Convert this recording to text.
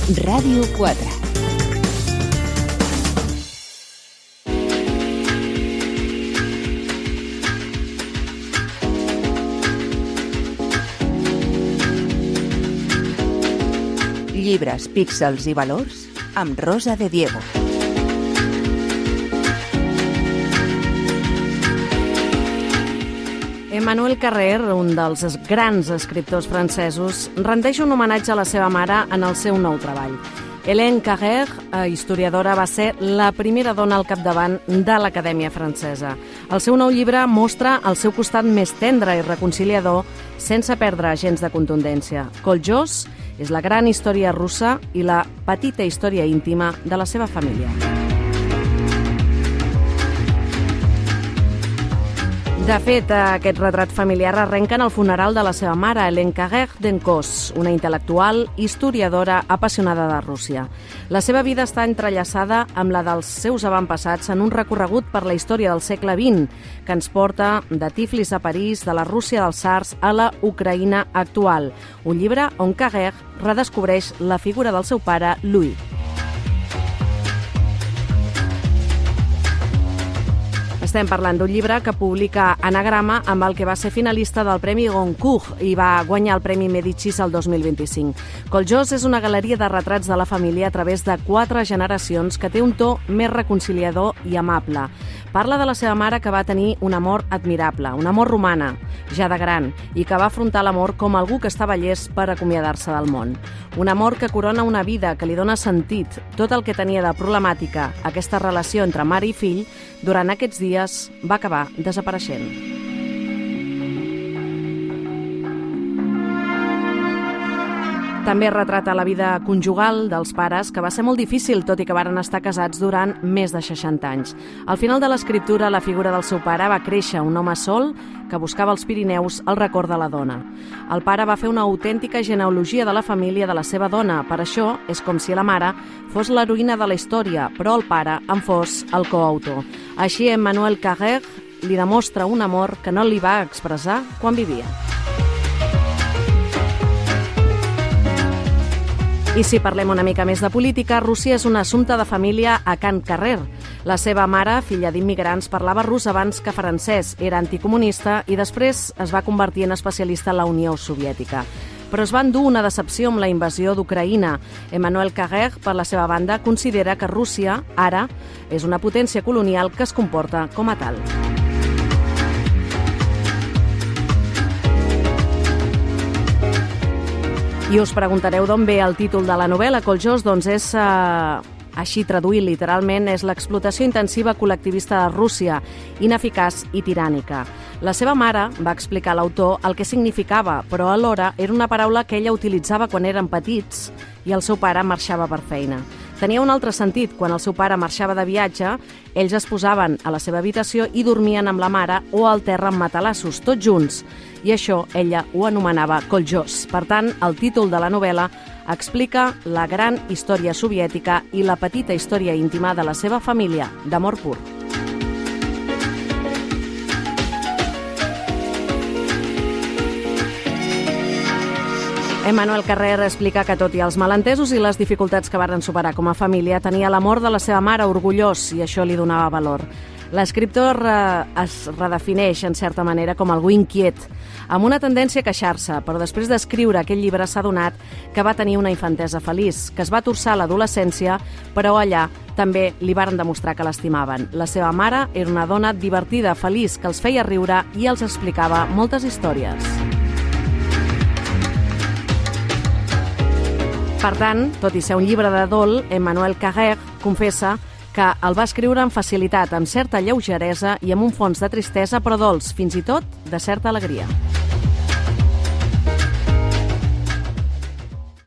Ràdio 4. Llibres, píxels i valors amb Rosa de Diego. Emmanuel Carrère, un dels grans escriptors francesos, rendeix un homenatge a la seva mare en el seu nou treball. Hélène Carrère, historiadora, va ser la primera dona al capdavant de l'Acadèmia Francesa. El seu nou llibre mostra el seu costat més tendre i reconciliador sense perdre gens de contundència. Koljos és la gran història russa i la petita història íntima de la seva família. De fet, aquest retrat familiar arrenca en el funeral de la seva mare, Hélène Carrère d'Encausse, una intel·lectual, historiadora apassionada de Rússia. La seva vida està entrellaçada amb la dels seus avantpassats en un recorregut per la història del segle XX, que ens porta de Tiflis a París, de la Rússia dels tsars a la Ucraïna actual. Un llibre on Carrère redescobreix la figura del seu pare, Louis. Estem parlant d'un llibre que publica Anagrama, amb el que va ser finalista del Premi Goncourt i va guanyar el Premi Medicis el 2025. Koljos és una galeria de retrats de la família a través de 4 generacions que té un to més reconciliador i amable. Parla de la seva mare, que va tenir un amor admirable, un amor romana, ja de gran, i que va afrontar l'amor com algú que estava llest per acomiadar-se del món. Un amor que corona una vida, que li dona sentit. Tot el que tenia de problemàtica, aquesta relació entre mare i fill, durant aquests dies va acabar desapareixent. També retrata la vida conjugal dels pares, que va ser molt difícil, tot i que varen estar casats durant més de 60 anys. Al final de l'escriptura, la figura del seu pare va créixer, un home sol que buscava als Pirineus el record de la dona. El pare va fer una autèntica genealogia de la família de la seva dona. Per això és com si la mare fos l'heroïna de la història, però el pare en fos el coautor. Així, Emmanuel Carrère li demostra un amor que no li va expressar quan vivia. I si parlem una mica més de política, Rússia és un assumpte de família a Can Carrère. La seva mare, filla d'immigrants, parlava rus abans que francès, era anticomunista i després es va convertir en especialista en la Unió Soviètica. Però es va endur una decepció amb la invasió d'Ucraïna. Emmanuel Carrère, per la seva banda, considera que Rússia, ara, és una potència colonial que es comporta com a tal. I us preguntareu d'on ve el títol de la novel·la. Koljos, doncs és, així traduït literalment, és l'explotació intensiva col·lectivista de Rússia, ineficaç i tirànica. La seva mare va explicar a l'autor el que significava, però alhora era una paraula que ella utilitzava quan eren petits i el seu pare marxava per feina. Tenia un altre sentit. Quan el seu pare marxava de viatge, ells es posaven a la seva habitació i dormien amb la mare o al terra amb matalassos, tots junts. I això ella ho anomenava Koljos. Per tant, el títol de la novel·la explica la gran història soviètica i la petita història íntima de la seva família, d'amor pur. Emmanuel Carrère explica que, tot i els malentesos i les dificultats que varen superar com a família, tenia l'amor de la seva mare orgullós i això li donava valor. L'escriptor es redefineix, en certa manera, com algú inquiet, amb una tendència a queixar-se, però després d'escriure aquest llibre s'ha adonat que va tenir una infantesa feliç, que es va torçar a l'adolescència, però allà també li varen demostrar que l'estimaven. La seva mare era una dona divertida, feliç, que els feia riure i els explicava moltes històries. Per tant, tot i ser un llibre de dol, Emmanuel Carrère confessa que el va escriure amb facilitat, amb certa lleugeresa i amb un fons de tristesa, però dolç, fins i tot de certa alegria.